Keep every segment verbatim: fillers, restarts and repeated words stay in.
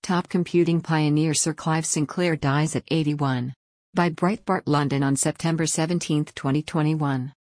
Top computing pioneer Sir Clive Sinclair dies at eighty-one. By Breitbart London on September seventeenth, twenty twenty-one.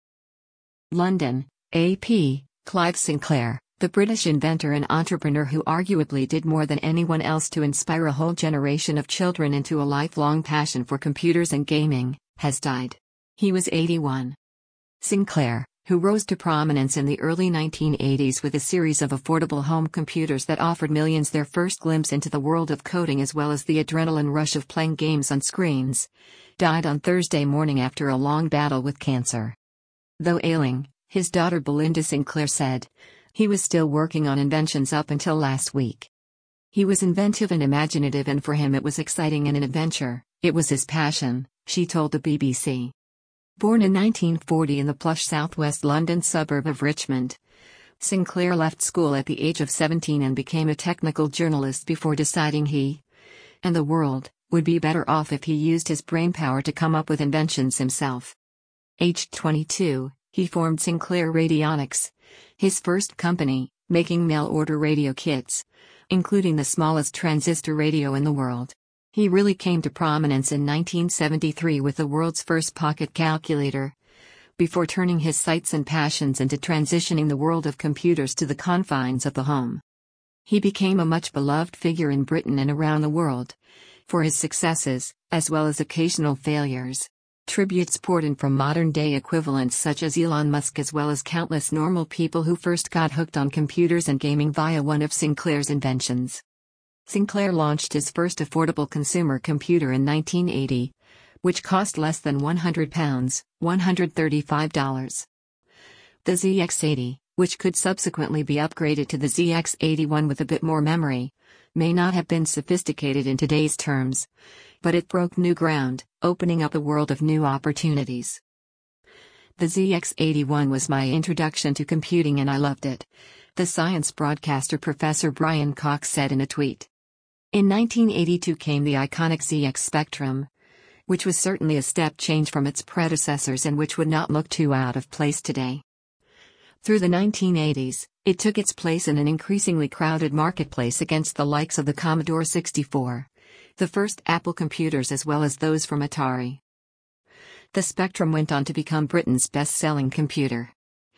London, A P, Clive Sinclair, the British inventor and entrepreneur who arguably did more than anyone else to inspire a whole generation of children into a lifelong passion for computers and gaming, has died. He was eighty-one. Sinclair, who rose to prominence in the early nineteen eighties with a series of affordable home computers that offered millions their first glimpse into the world of coding as well as the adrenaline rush of playing games on screens, died on Thursday morning after a long battle with cancer. Though ailing, his daughter Belinda Sinclair said, he was still working on inventions up until last week. He was inventive and imaginative, and for him it was exciting and an adventure. It was his passion, she told the B B C. Born in nineteen forty in the plush southwest London suburb of Richmond, Sinclair left school at the age of seventeen and became a technical journalist before deciding he, and the world, would be better off if he used his brainpower to come up with inventions himself. Aged twenty-two, he formed Sinclair Radionics, his first company, making mail-order radio kits, including the smallest transistor radio in the world. He really came to prominence in nineteen seventy-three with the world's first pocket calculator, before turning his sights and passions into transitioning the world of computers to the confines of the home. He became a much beloved figure in Britain and around the world, for his successes, as well as occasional failures. Tributes poured in from modern-day equivalents such as Elon Musk as well as countless normal people who first got hooked on computers and gaming via one of Sinclair's inventions. Sinclair launched his first affordable consumer computer in nineteen eighty, which cost less than one hundred pounds, one hundred thirty-five dollars. The Z X eighty, which could subsequently be upgraded to the Z X eighty-one with a bit more memory, may not have been sophisticated in today's terms, but it broke new ground, opening up a world of new opportunities. The Z X eighty-one was my introduction to computing and I loved it, the science broadcaster Professor Brian Cox said in a tweet. In nineteen eighty-two came the iconic Z X Spectrum, which was certainly a step change from its predecessors and which would not look too out of place today. Through the nineteen eighties, it took its place in an increasingly crowded marketplace against the likes of the Commodore sixty-four, the first Apple computers as well as those from Atari. The Spectrum went on to become Britain's best-selling computer.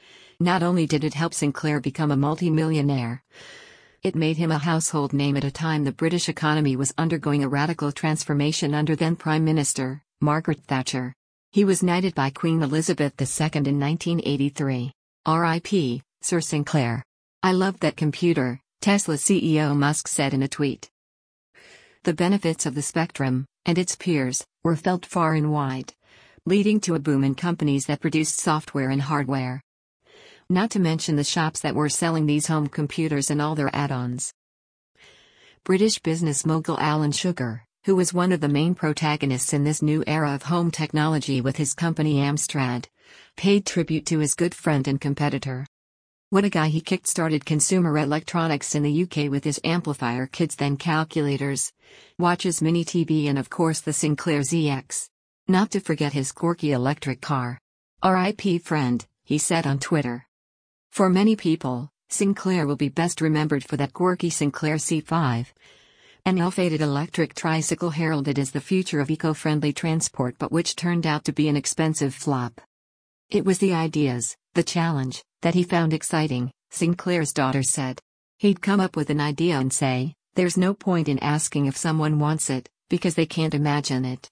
Not only did it help Sinclair become a multi-millionaire, it made him a household name at a time the British economy was undergoing a radical transformation under then Prime Minister, Margaret Thatcher. He was knighted by Queen Elizabeth the Second in nineteen eighty-three. R I P, Sir Sinclair. I loved that computer, Tesla C E O Musk said in a tweet. The benefits of the Spectrum, and its peers, were felt far and wide, leading to a boom in companies that produced software and hardware. Not to mention the shops that were selling these home computers and all their add-ons. British business mogul Alan Sugar, who was one of the main protagonists in this new era of home technology with his company Amstrad, paid tribute to his good friend and competitor. What a guy. He kick-started consumer electronics in the U K with his amplifier kits, then calculators, watches, mini T V and of course the Sinclair Z X. Not to forget his quirky electric car. R I P friend, he said on Twitter. For many people, Sinclair will be best remembered for that quirky Sinclair C five. An ill-fated electric tricycle heralded as the future of eco-friendly transport but which turned out to be an expensive flop. It was the ideas, the challenge, that he found exciting, Sinclair's daughter said. He'd come up with an idea and say, there's no point in asking if someone wants it, because they can't imagine it.